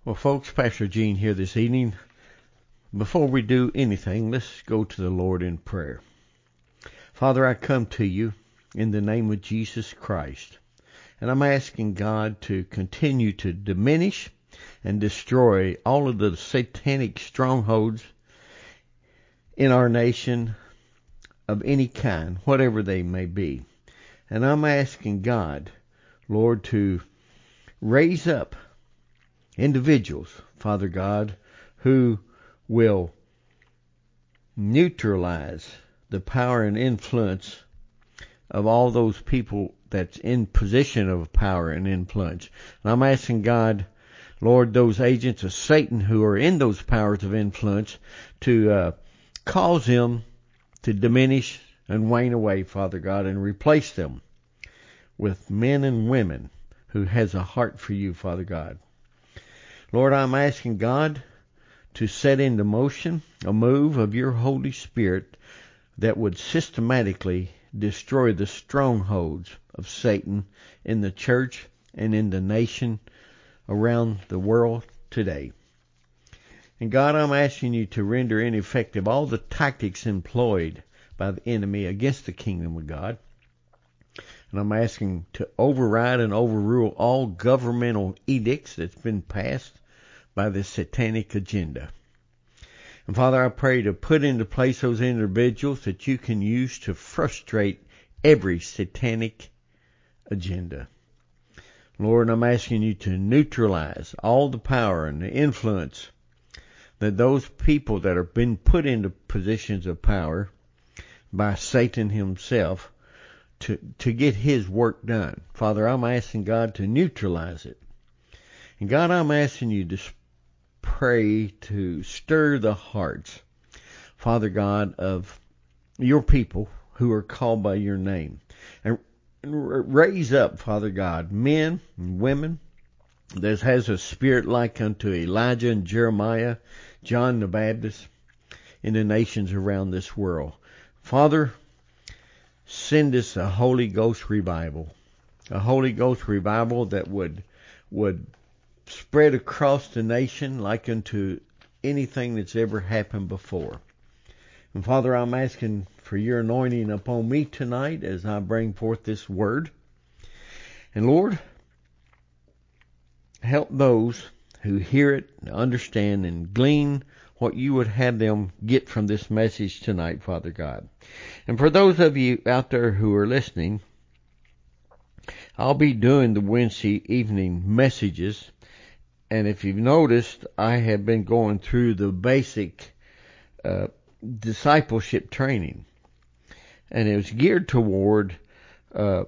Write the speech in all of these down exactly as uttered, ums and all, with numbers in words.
Well, folks, Pastor Gene here this evening. Before we do anything, let's go to the Lord in prayer. Father, I come to you in the name of Jesus Christ, and I'm asking God to continue to diminish and destroy all of the satanic strongholds in our nation of any kind, whatever they may be. And I'm asking God, Lord, to raise up individuals, Father God, who will neutralize the power and influence of all those people that's in position of power and influence. And I'm asking God, Lord, those agents of Satan who are in those powers of influence to uh, cause them to diminish and wane away, Father God, and replace them with men and women who has a heart for you, Father God. Lord, I'm asking God to set into motion a move of your Holy Spirit that would systematically destroy the strongholds of Satan in the church and in the nation around the world today. And God, I'm asking you to render ineffective all the tactics employed by the enemy against the kingdom of God. And I'm asking to override and overrule all governmental edicts that's been passed by the satanic agenda. And Father, I pray to put into place those individuals that you can use to frustrate every satanic agenda. Lord, I'm asking you to neutralize all the power and the influence that those people that have been put into positions of power by Satan himself to, to get his work done. Father, I'm asking God to neutralize it. And God, I'm asking you to pray to stir the hearts, Father God, of your people who are called by your name. And raise up, Father God, men and women that has a spirit like unto Elijah and Jeremiah, John the Baptist, in the nations around this world. Father, send us a Holy Ghost revival, a Holy Ghost revival that would would spread across the nation like unto anything that's ever happened before. And Father, I'm asking for your anointing upon me tonight as I bring forth this word. And Lord, help those who hear it, understand, and glean what you would have them get from this message tonight, Father God. And for those of you out there who are listening, I'll be doing the Wednesday evening messages. And if you've noticed, I have been going through the basic uh, discipleship training. And it was geared toward uh,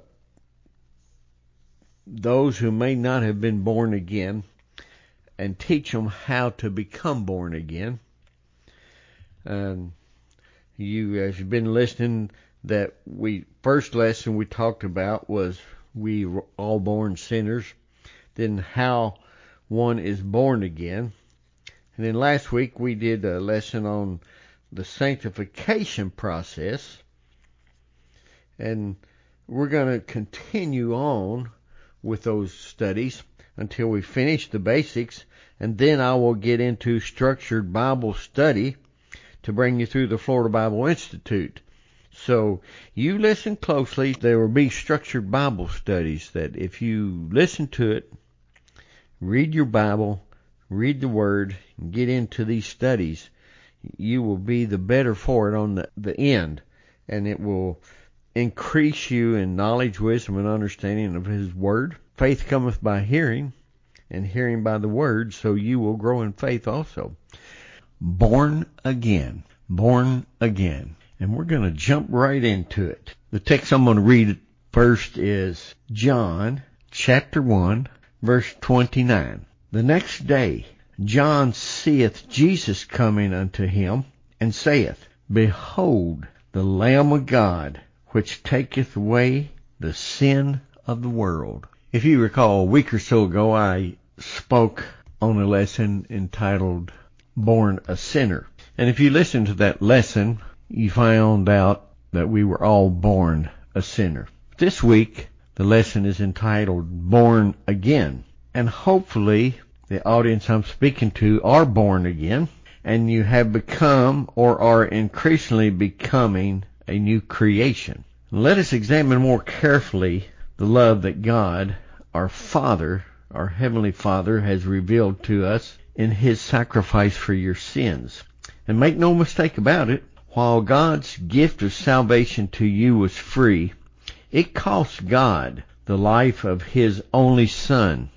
those who may not have been born again, and teach them how to become born again. Um, you, as you've been listening, that we first lesson we talked about was we were all born sinners. Then how one is born again. And then last week we did a lesson on the sanctification process. And we're going to continue on with those studies until we finish the basics. And then I will get into structured Bible study to bring you through the Florida Bible Institute. So you listen closely. There will be structured Bible studies that if you listen to it, read your Bible, read the Word, and get into these studies, you will be the better for it on the, the end. And it will increase you in knowledge, wisdom, and understanding of His Word. Faith cometh by hearing, and hearing by the Word, so you will grow in faith also. Born again. Born again. And we're going to jump right into it. The text I'm going to read first is John chapter one, verse twenty-nine. The next day John seeth Jesus coming unto him, and saith, Behold, the Lamb of God, which taketh away the sin of the world. If you recall, a week or so ago, I spoke on a lesson entitled Born a Sinner. And if you listen to that lesson, you found out that we were all born a sinner. This week, the lesson is entitled Born Again. And hopefully, the audience I'm speaking to, are born again, and you have become or are increasingly becoming a new creation. Let us examine more carefully the love that God, our Father, our Heavenly Father, has revealed to us in His sacrifice for your sins. And make no mistake about it, while God's gift of salvation to you was free, it cost God the life of His only Son,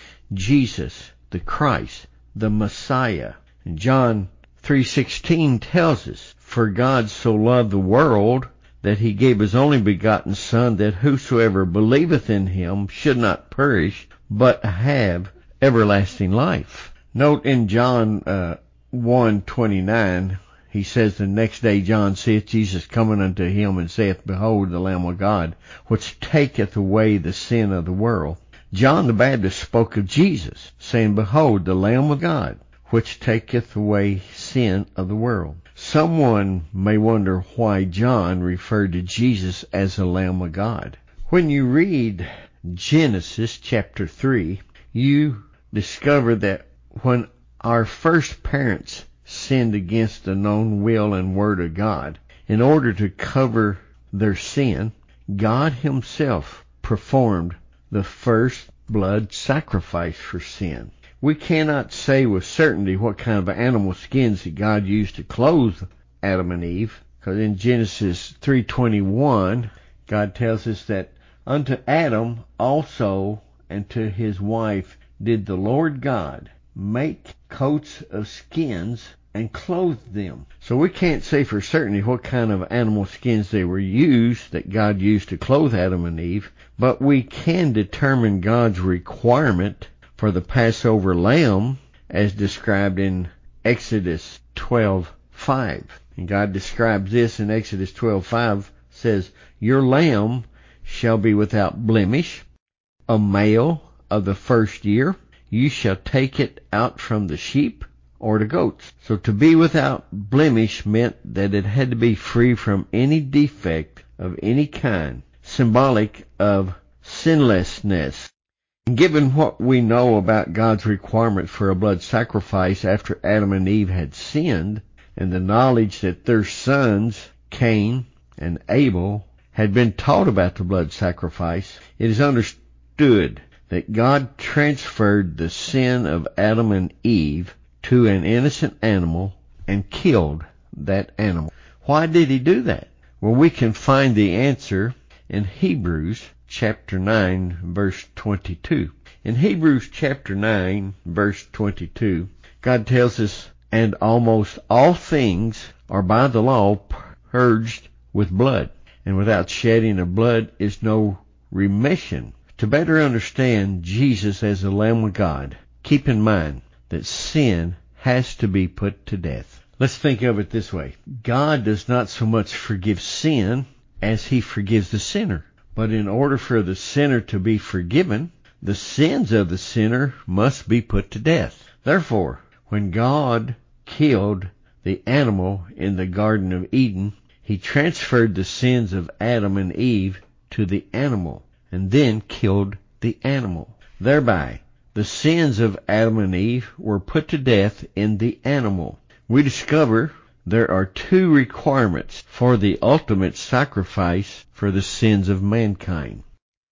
Jesus, the Christ, the Messiah. And John three sixteen tells us, "For God so loved the world that He gave His only begotten Son, that whosoever believeth in Him should not perish, but have everlasting life." Note in John uh, one twenty-nine, he says, "The next day John seeth Jesus coming unto him, and saith, Behold, the Lamb of God, which taketh away the sin of the world." John the Baptist spoke of Jesus, saying, "Behold, the Lamb of God, which taketh away sin of the world." Someone may wonder why John referred to Jesus as the Lamb of God. When you read Genesis chapter three, you discover that when our first parents sinned against the known will and word of God, in order to cover their sin, God Himself performed the first blood sacrifice for sin. We cannot say with certainty what kind of animal skins that God used to clothe Adam and Eve, because in Genesis three twenty-one, God tells us that unto Adam also and to his wife did the Lord God make coats of skins and clothed them. So we can't say for certainty what kind of animal skins they were used, that God used to clothe Adam and Eve, but we can determine God's requirement for the Passover lamb as described in Exodus twelve five. And God describes this in Exodus twelve five, says, "Your lamb shall be without blemish, a male of the first year. You shall take it out from the sheep or the goats." So to be without blemish meant that it had to be free from any defect of any kind, symbolic of sinlessness. And given what we know about God's requirement for a blood sacrifice after Adam and Eve had sinned, and the knowledge that their sons, Cain and Abel, had been taught about the blood sacrifice, it is understood that God transferred the sin of Adam and Eve to an innocent animal and killed that animal. Why did He do that? Well, we can find the answer in Hebrews chapter nine, verse twenty-two. In Hebrews chapter nine, verse twenty-two, God tells us, "And almost all things are by the law purged with blood, and without shedding of blood is no remission." To better understand Jesus as the Lamb of God, keep in mind that sin has to be put to death. Let's think of it this way. God does not so much forgive sin as He forgives the sinner. But in order for the sinner to be forgiven, the sins of the sinner must be put to death. Therefore, when God killed the animal in the Garden of Eden, He transferred the sins of Adam and Eve to the animal, and then killed the animal. Thereby, the sins of Adam and Eve were put to death in the animal. We discover there are two requirements for the ultimate sacrifice for the sins of mankind.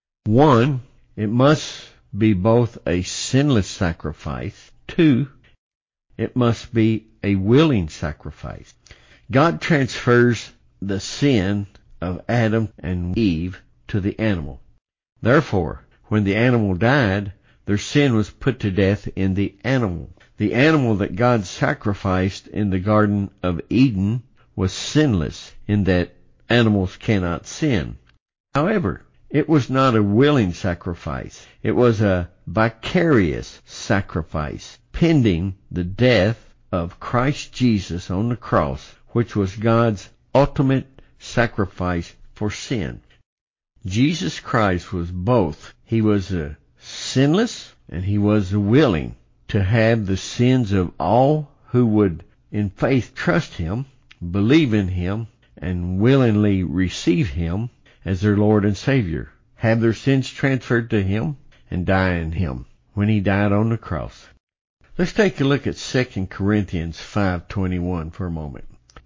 One, it must be both a sinless sacrifice. Two, it must be a willing sacrifice. God transfers the sin of Adam and Eve to the animal. Therefore, when the animal died, their sin was put to death in the animal. The animal that God sacrificed in the Garden of Eden was sinless, in that animals cannot sin. However, it was not a willing sacrifice. It was a vicarious sacrifice, pending the death of Christ Jesus on the cross, which was God's ultimate sacrifice for sin. Jesus Christ was both. He was a sinless and He was a willing to have the sins of all who would in faith trust Him, believe in Him, and willingly receive Him as their Lord and Savior, have their sins transferred to Him, and die in Him when He died on the cross. Let's take a look at Second Corinthians five twenty-one for a moment.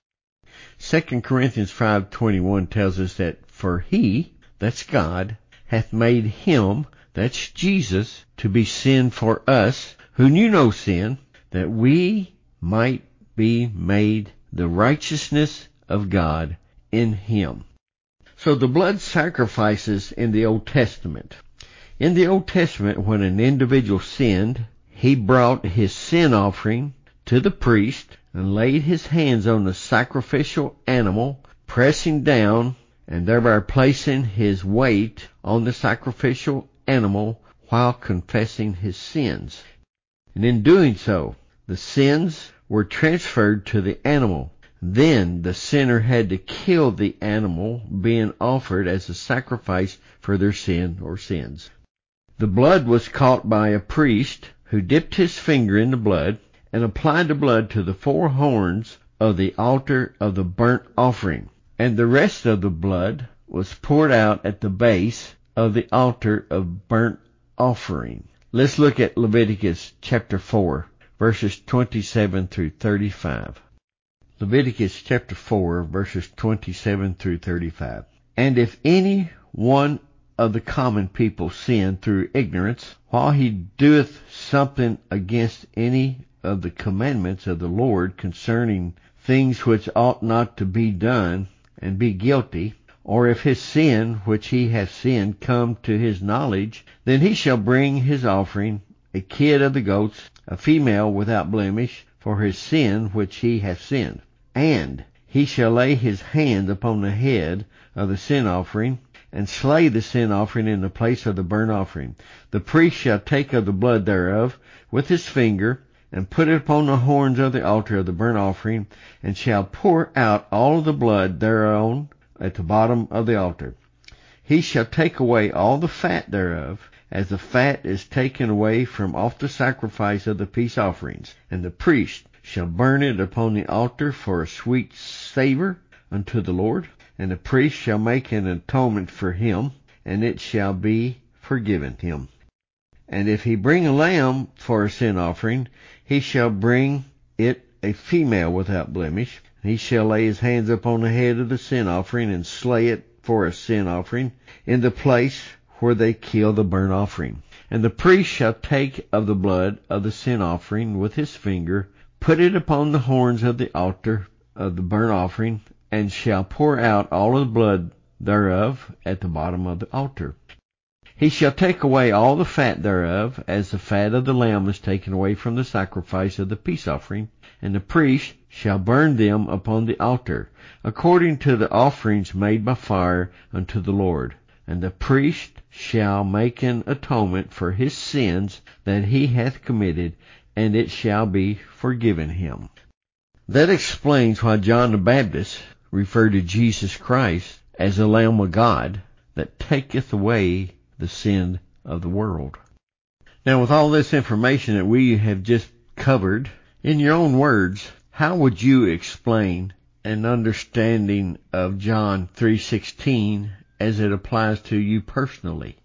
Second Corinthians five twenty-one tells us that for he, that's God, hath made him, that's Jesus, to be sin for us, who knew no sin, that we might be made the righteousness of God in him. So the blood sacrifices in the Old Testament. In the Old Testament, when an individual sinned, he brought his sin offering to the priest and laid his hands on the sacrificial animal, pressing down and thereby placing his weight on the sacrificial animal while confessing his sins. And in doing so, the sins were transferred to the animal. Then the sinner had to kill the animal being offered as a sacrifice for their sin or sins. The blood was caught by a priest who dipped his finger in the blood and applied the blood to the four horns of the altar of the burnt offering, and the rest of the blood was poured out at the base of the altar of burnt offering. Let's look at Leviticus chapter four, verses twenty-seven through thirty-five. Leviticus chapter four, verses twenty-seven through thirty-five. And if any one of the common people sin through ignorance, while he doeth something against any of the commandments of the Lord concerning things which ought not to be done, and be guilty, or if his sin which he hath sinned come to his knowledge, then he shall bring his offering, a kid of the goats, a female without blemish, for his sin which he hath sinned. And he shall lay his hand upon the head of the sin offering, and slay the sin offering in the place of the burnt offering. The priest shall take of the blood thereof with his finger, and put it upon the horns of the altar of the burnt offering, and shall pour out all of the blood thereon at the bottom of the altar. He shall take away all the fat thereof, as the fat is taken away from off the sacrifice of the peace offerings. And the priest shall burn it upon the altar for a sweet savour unto the Lord. And the priest shall make an atonement for him, and it shall be forgiven him. And if he bring a lamb for a sin offering, he shall bring it a female without blemish. He shall lay his hands upon the head of the sin offering, and slay it for a sin offering in the place where they kill the burnt offering. And the priest shall take of the blood of the sin offering with his finger, put it upon the horns of the altar of the burnt offering, and shall pour out all of the blood thereof at the bottom of the altar. He shall take away all the fat thereof, as the fat of the lamb is taken away from the sacrifice of the peace offering, and the priest shall burn them upon the altar, according to the offerings made by fire unto the Lord. And the priest shall make an atonement for his sins that he hath committed, and it shall be forgiven him. That explains why John the Baptist referred to Jesus Christ as the Lamb of God that taketh away the sin of the world. Now, with all this information that we have just covered, in your own words, how would you explain an understanding of John three sixteen as it applies to you personally?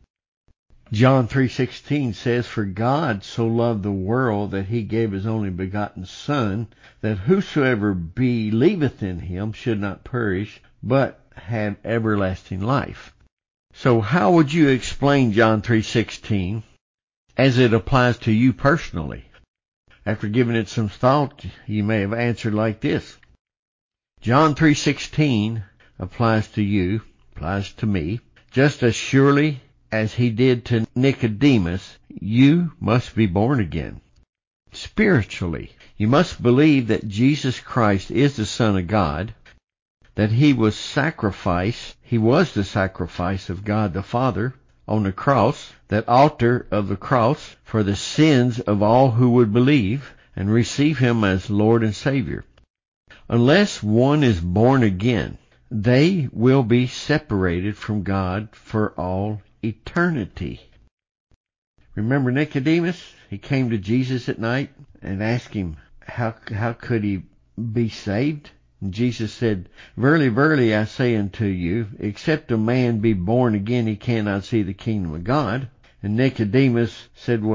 John three sixteen says, For God so loved the world that he gave his only begotten Son, that whosoever believeth in him should not perish, but have everlasting life. So how would you explain John three sixteen as it applies to you personally? After giving it some thought, you may have answered like this. John three sixteen applies to you, applies to me, just as surely as he did to Nicodemus. You must be born again. Spiritually, you must believe that Jesus Christ is the Son of God, that he was sacrificed, he was the sacrifice of God the Father on the cross, that altar of the cross, for the sins of all who would believe and receive him as Lord and Savior. Unless one is born again, they will be separated from God for all eternity. Remember Nicodemus? He came to Jesus at night and asked him, how, how could he be saved? And Jesus said, Verily, verily, I say unto you, except a man be born again, he cannot see the kingdom of God. And Nicodemus said, Well,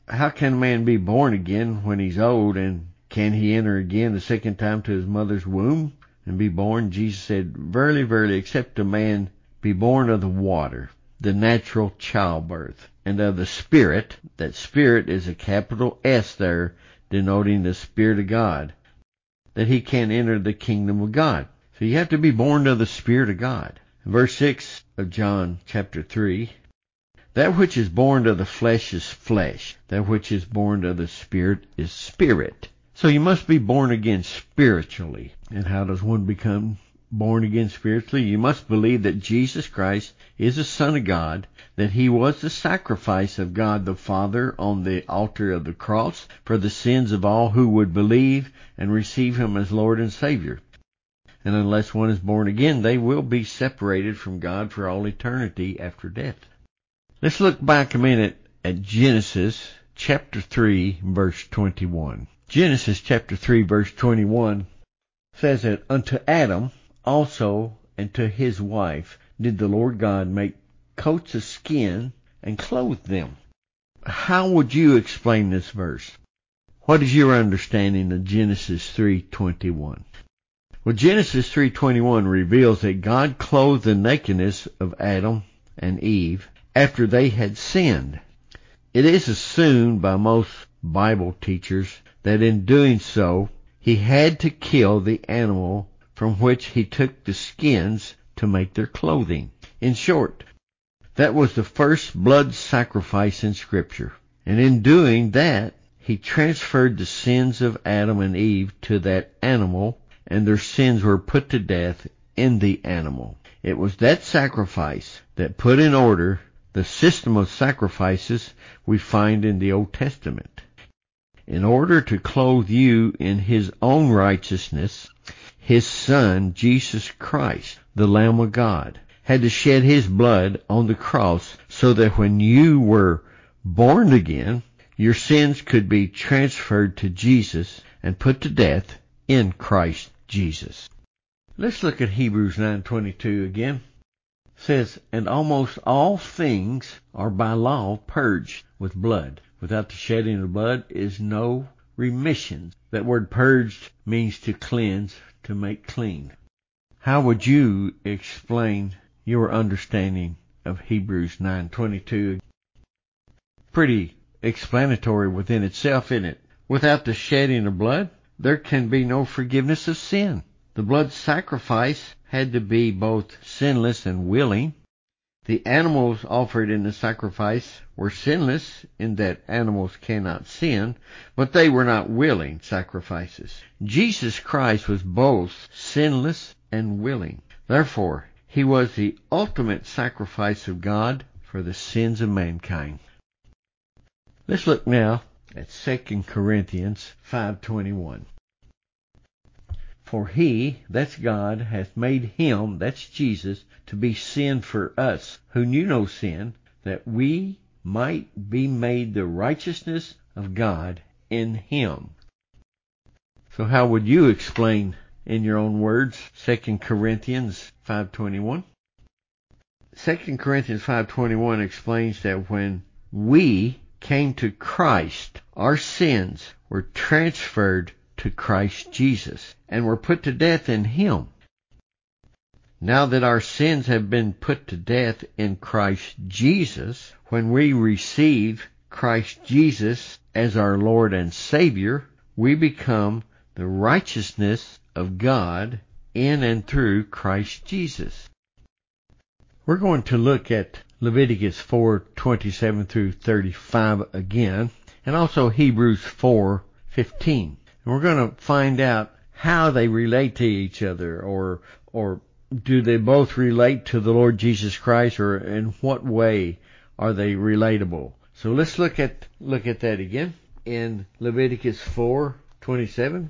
how can a man be born again when he's old, and can he enter again the second time to his mother's womb and be born? Jesus said, verily, verily, except a man be born of the water, the natural childbirth, and of the Spirit, that Spirit is a capital S there, denoting the Spirit of God, that he can enter the kingdom of God. So you have to be born of the Spirit of God. Verse six of John chapter three, that which is born of the flesh is flesh, that which is born of the Spirit is spirit. So you must be born again spiritually. And how does one become born again spiritually? You must believe that Jesus Christ is the Son of God, that he was the sacrifice of God the Father on the altar of the cross for the sins of all who would believe and receive him as Lord and Savior. And unless one is born again, they will be separated from God for all eternity after death. Let's look back a minute at Genesis chapter three, verse twenty-one. Genesis chapter three, verse twenty-one says that unto Adam also and to his wife did the Lord God make coats of skin and clothe them. How would you explain this verse? What is your understanding of Genesis three twenty-one? Well, Genesis three twenty-one reveals that God clothed the nakedness of Adam and Eve after they had sinned. It is assumed by most Bible teachers that in doing so, he had to kill the animal from which he took the skins to make their clothing. In short, that was the first blood sacrifice in Scripture. And in doing that, he transferred the sins of Adam and Eve to that animal, and their sins were put to death in the animal. It was that sacrifice that put in order the system of sacrifices we find in the Old Testament. In order to clothe you in his own righteousness, his Son, Jesus Christ, the Lamb of God, had to shed his blood on the cross so that when you were born again, your sins could be transferred to Jesus and put to death in Christ Jesus. Let's look at Hebrews nine twenty-two again. It says, and almost all things are by law purged with blood. Without the shedding of blood is no remission. That word purged means to cleanse, to make clean. How would you explain your understanding of Hebrews nine twenty-two? Pretty explanatory within itself, isn't it? Without the shedding of blood, there can be no forgiveness of sin. The blood sacrifice had to be both sinless and willing. The animals offered in the sacrifice were sinless in that animals cannot sin, but they were not willing sacrifices. Jesus Christ was both sinless and willing. Therefore, he was the ultimate sacrifice of God for the sins of mankind. Let's look now at Second Corinthians five twenty-one. For he, that's God, hath made him, that's Jesus, to be sin for us, who knew no sin, that we might be made the righteousness of God in him. So how would you explain, in your own words, Second Corinthians five twenty-one? Second Corinthians five twenty-one explains that when we came to Christ, our sins were transferred to Christ Jesus and were put to death in him. Now that our sins have been put to death in Christ Jesus, when we receive Christ Jesus as our Lord and Savior, we become the righteousness of God in and through Christ Jesus. We're going to look at Leviticus four twenty-seven through thirty-five again, and also Hebrews four fifteen. And we're going to find out how they relate to each other, or or do they both relate to the Lord Jesus Christ, or in what way are they relatable? So let's look at look at that again in Leviticus four twenty-seven.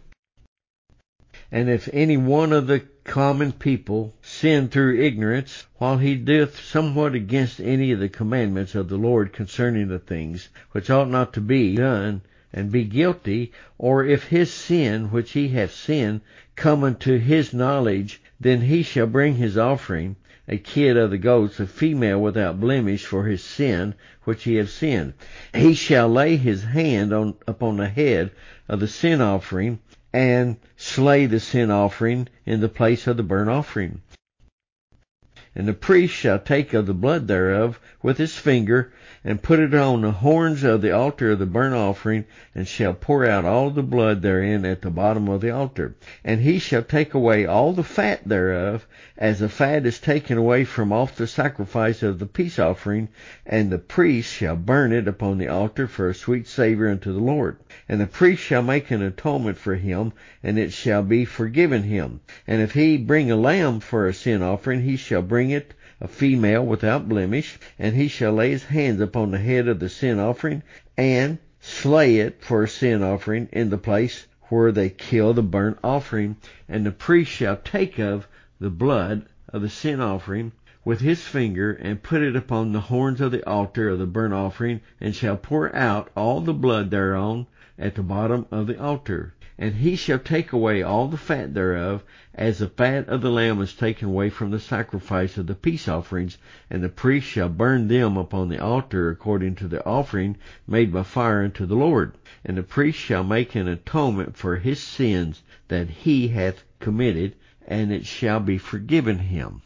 And if any one of the common people sin through ignorance, while he doeth somewhat against any of the commandments of the Lord concerning the things which ought not to be done, and be guilty, or if his sin which he hath sinned come unto his knowledge, then he shall bring his offering a kid of the goats, a female without blemish, for his sin which he hath sinned. He shall lay his hand on upon the head of the sin offering, and slay the sin offering in the place of the burnt offering. And the priest shall take of the blood thereof with his finger, and put it on the horns of the altar of the burnt offering, and shall pour out all the blood therein at the bottom of the altar. And he shall take away all the fat thereof, as the fat is taken away from off the sacrifice of the peace offering, and the priest shall burn it upon the altar for a sweet savour unto the Lord. And the priest shall make an atonement for him, and it shall be forgiven him. And if he bring a lamb for a sin offering, he shall bring it a female without blemish, and he shall lay his hands upon the head of the sin offering, and slay it for a sin offering in the place where they kill the burnt offering. And the priest shall take of the blood of the sin offering with his finger, and put it upon the horns of the altar of the burnt offering, and shall pour out all the blood thereon at the bottom of the altar. And he shall take away all the fat thereof, as the fat of the lamb is taken away from the sacrifice of the peace offerings, and the priest shall burn them upon the altar according to the offering made by fire unto the Lord. And the priest shall make an atonement for his sins that he hath committed, and it shall be forgiven him.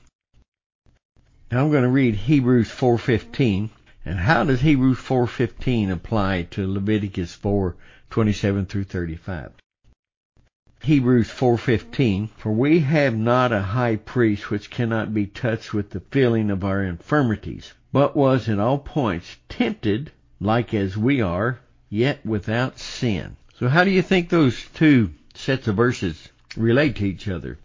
Now I'm going to read Hebrews four fifteen. And how does Hebrews four fifteen apply to Leviticus four twenty-seven through thirty-five? Hebrews four fifteen, for we have not a high priest which cannot be touched with the feeling of our infirmities, but was in all points tempted like as we are, yet without sin. So how do you think those two sets of verses relate to each other?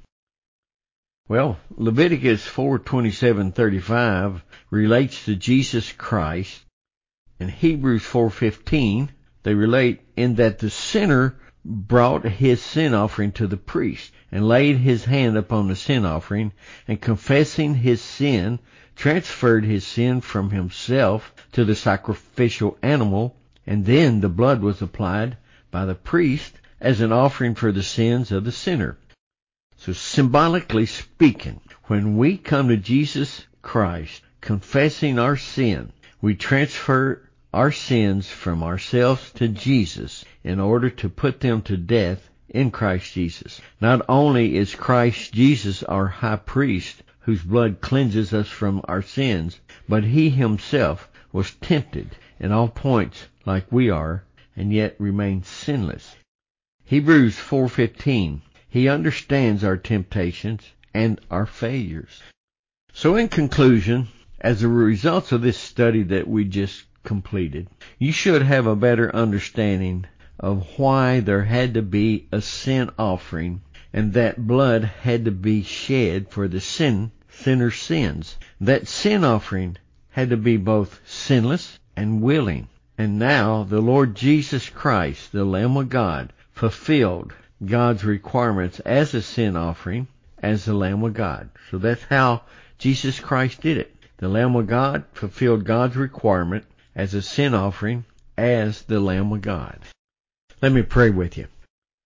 Well, Leviticus four twenty-seven thirty-five relates to Jesus Christ, and Hebrews four fifteen, they relate in that the sinner brought his sin offering to the priest, and laid his hand upon the sin offering, and confessing his sin, transferred his sin from himself to the sacrificial animal, and then the blood was applied by the priest as an offering for the sins of the sinner. So symbolically speaking, when we come to Jesus Christ, confessing our sin, we transfer our sins from ourselves to Jesus in order to put them to death in Christ Jesus. Not only is Christ Jesus our high priest, whose blood cleanses us from our sins, but he himself was tempted in all points like we are, and yet remained sinless. Hebrews four fifteen, he understands our temptations and our failures. So in conclusion, as a result of this study that we just completed, you should have a better understanding of why there had to be a sin offering, and that blood had to be shed for the sin sinner's sins. That sin offering had to be both sinless and willing. And now the Lord Jesus Christ, the Lamb of God, fulfilled God's requirements as a sin offering, as the Lamb of God. So that's how Jesus Christ did it. The Lamb of God fulfilled God's requirement as a sin offering, as the Lamb of God. Let me pray with you.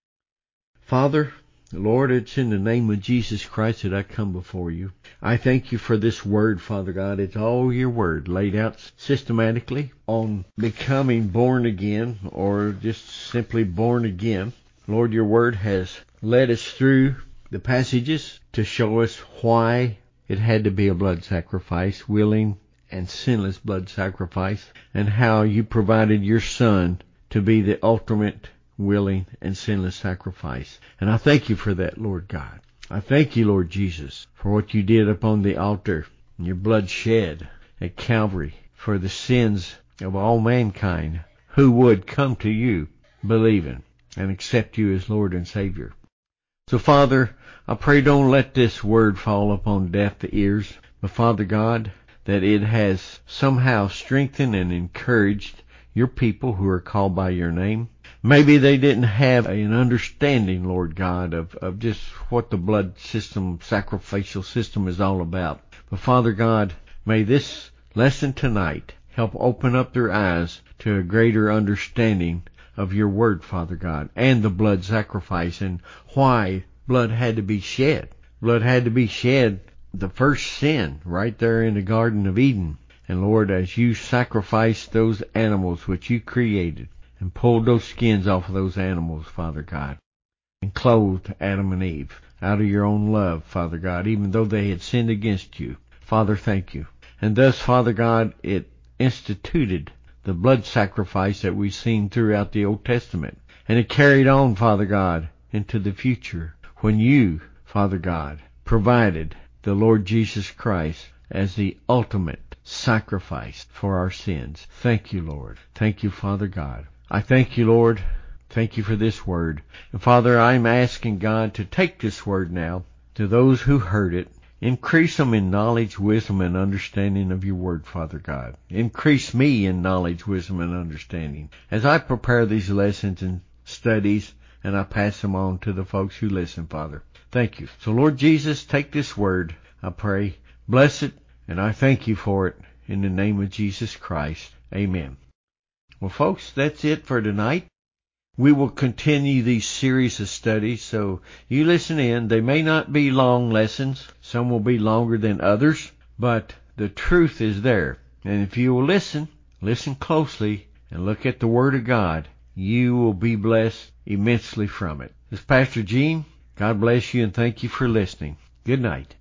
Father, Lord, it's in the name of Jesus Christ that I come before you. I thank you for this word, Father God. It's all your word laid out systematically on becoming born again, or just simply born again. Lord, your word has led us through the passages to show us why it had to be a blood sacrifice, willing and sinless blood sacrifice, and how you provided your Son to be the ultimate willing and sinless sacrifice. And I thank you for that, Lord God. I thank you, Lord Jesus, for what you did upon the altar, and your blood shed at Calvary for the sins of all mankind who would come to you believing and accept you as Lord and Savior. So, Father, I pray don't let this word fall upon deaf ears, but Father God, that it has somehow strengthened and encouraged your people who are called by your name. Maybe they didn't have an understanding, Lord God, of, of just what the blood system, sacrificial system is all about. But Father God, may this lesson tonight help open up their eyes to a greater understanding of your word, Father God, and the blood sacrifice, and why blood had to be shed. Blood had to be shed the first sin right there in the Garden of Eden. And Lord, as you sacrificed those animals which you created and pulled those skins off of those animals, Father God, and clothed Adam and Eve out of your own love, Father God, even though they had sinned against you. Father, thank you. And thus, Father God, it instituted the blood sacrifice that we've seen throughout the Old Testament. And it carried on, Father God, into the future when you, Father God, provided the Lord Jesus Christ as the ultimate sacrifice for our sins. Thank you, Lord. Thank you, Father God. I thank you, Lord. Thank you for this word. And Father, I'm asking God to take this word now to those who heard it. Increase them in knowledge, wisdom, and understanding of your word, Father God. Increase me in knowledge, wisdom, and understanding as I prepare these lessons and studies, and I pass them on to the folks who listen, Father. Thank you. So, Lord Jesus, take this word, I pray. Bless it, and I thank you for it in the name of Jesus Christ. Amen. Well, folks, that's it for tonight. We will continue these series of studies, so you listen in. They may not be long lessons. Some will be longer than others, but the truth is there. And if you will listen, listen closely, and look at the Word of God, you will be blessed immensely from it. This is Pastor Gene. God bless you, and thank you for listening. Good night.